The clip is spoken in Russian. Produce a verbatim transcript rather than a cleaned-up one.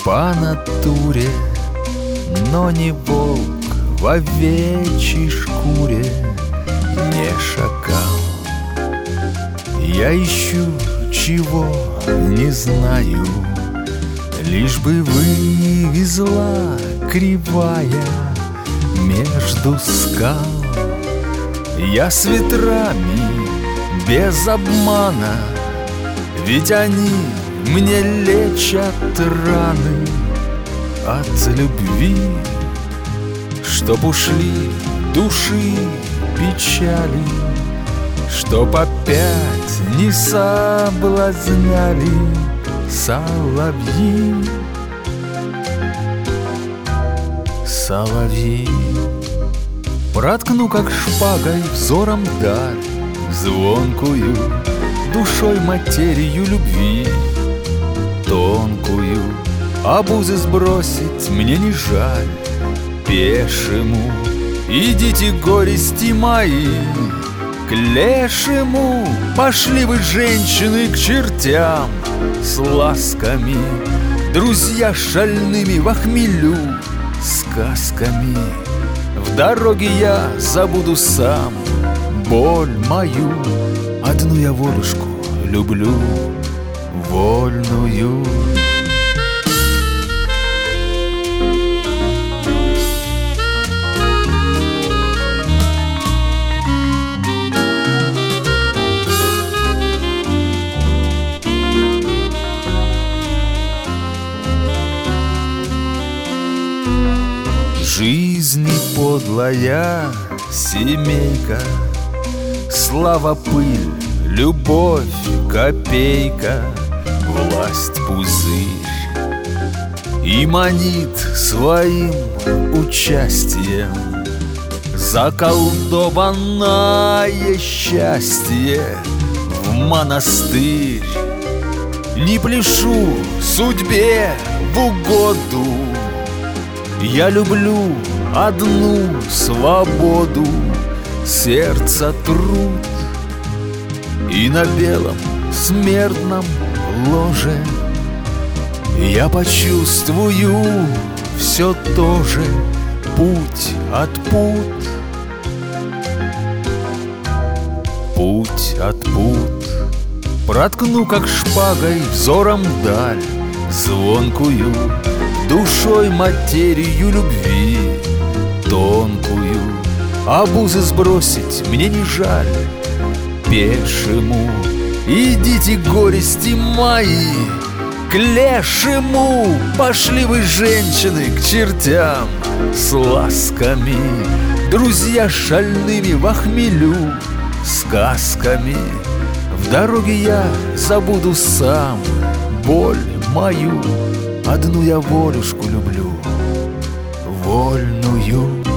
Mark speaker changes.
Speaker 1: по натуре, но не волк в овечьей шкуре, не шакал. Я ищу, чего не знаю, лишь бы вывезла кривая между скал. Я с ветрами без обмана, ведь они мне лечат раны от любви, чтоб ушли души печали, чтоб опять не соблазняли соловьи. Соловьи. Проткну, как шпагой, взором даль, звонкую душой материю любви, тонкую обузы сбросить мне не жаль. Пешему идите горести мои, к лешему пошли вы, женщины, к чертям с ласками, друзья шальными во хмелю сказками. В дороге я забуду сам боль мою, одну я волюшку люблю, вольную. Жизни подлая семейка, слава пыль, любовь копейка, власть пузырь, и манит своим участием заколдованное счастье в монастырь. Не пляшу судьбе в угоду, я люблю одну свободу, сердца труд, и на белом смертном ложе я почувствую все то же, путь от пут, путь от пут. Проткну, как шпагой, взором даль, звонкую душой материю любви, тонкую обузы сбросить мне не жаль. Пешему идите горести мои, к лешему пошли вы, женщины, к чертям с ласками, друзья шальными во хмелю сказками. В дороге я забуду сам боль мою, одну я волюшку люблю, вольную.